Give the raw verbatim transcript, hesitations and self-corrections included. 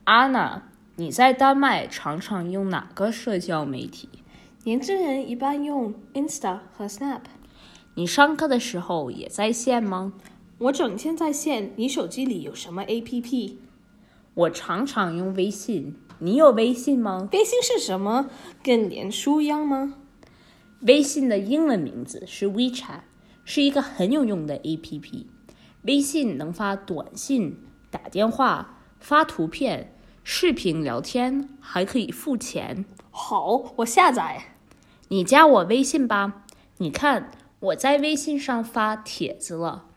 安娜，你在丹麦常常用哪个社交媒体？ 年轻人一般用 Insta 和 Snap。 你上课的时候也在线吗？ 我整天在线，你手机里有什么 A P P？ 我常常用微信，你有微信吗？ 微信是什么？跟脸书一样吗？ 微信的英文名字是 WeChat， 是一个很有用的 A P P。微信能发短信、打电话、发图片、视频聊天，还可以付钱。 好，我下载。 你加我微信吧。你看，我在微信上发帖子了。